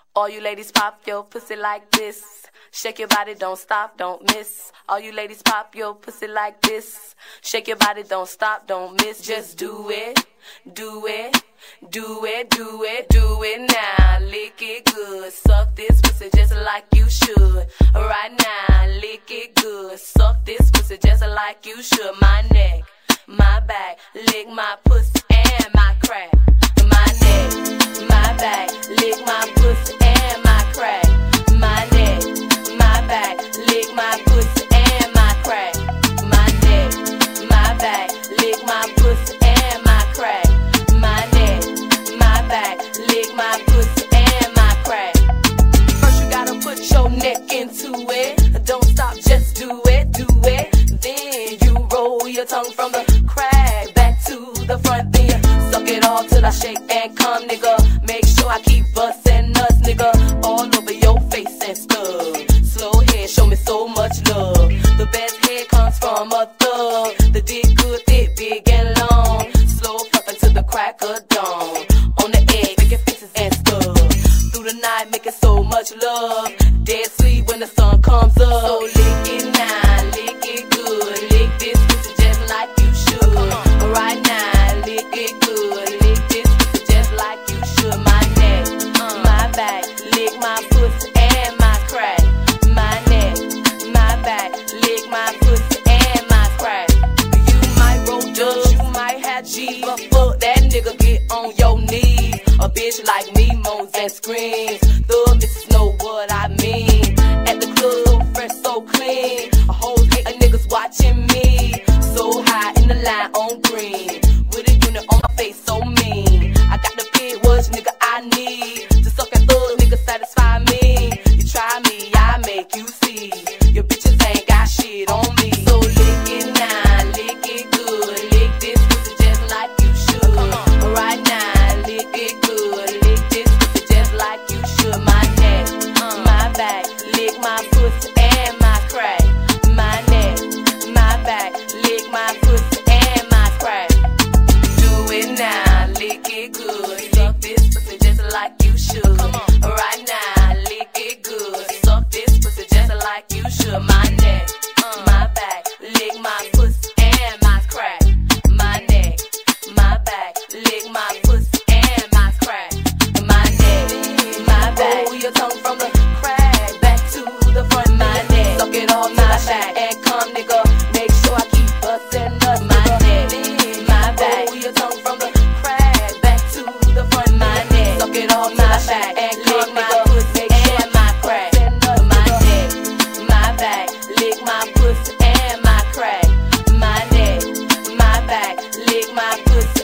All you ladies pop your pussy like this. Shake your body, don't stop, don't miss. All you ladies pop your pussy like this. Shake your body, don't stop, don't miss. Just do it, do it, do it, do it, do it now. Lick it good, suck this pussy just like you should. Right now, lick it good, suck this pussy just like you should. My neck, my back, lick my pussy and my crack. My neck, my back, lick my pussy and my crack. My neck, my back, lick my pussy and my crack. My neck, my back, lick my pussy and my crack. My neck, my back, lick my pussy and my crack. First you gotta put your neck into it. Don't stop, just do it, do it. Then you roll your tongue from the crack back to the front. Then you suck it all till I shake and come, nigga. Make sure I keep bustin' nuts, nigga, all over your face and stuff. Slow head, show me so much love. The best head comes from a thug. The dick good, thick, big and long. Slow puffin' to the crack of dawn. On the edge, making faces and stuff. Through the night, making so much love. Dead sweet when the sun comes up. So lick it now, lick it good. Lick this pussy just like you should. Right now, lick it good. Lick this pussy just like you should. My neck, my back, lick my pussy and my crack. My neck, my back, lick my pussy and my crack. You might roll dubs, you might have G, but fuck that nigga, get on your knees. A bitch like me moans and screams. The missus know what I mean. At the club, so fresh, so clean. A whole hate of niggas watching me. So high in the line on green. With a unit on my face, so mean. I got the big words, nigga, I need. To suck and thug, nigga, satisfy me. You try me, I make you see. Your bitches ain't got shit on me. So lick it now, lick it good. Lick this pussy just like you should. Right now, lick it good. Lick this pussy just like you should. My neck, my back, lick my pussy and my crack. My neck, my back, lick my pussy and my crack. Do it now, lick it good. Suck this pussy just like you should. Right now, lick it good. Suck this pussy just like you should. My neck, my back, lick my pussy and my crack. My neck, my back, lick my pussy and my crack. My neck, my back, roll your tongue from the crack back to the front. My neck, suck it all, my back and come, nigga. Make sure I keep bustin' nuts. My neck, my back, roll your tongue from the crack back to the front. My neck, suck it all, my back and come, nigga. Make sure my crack. My neck, my back, lick my pussy and my crack. My neck, my back, lick my pussy.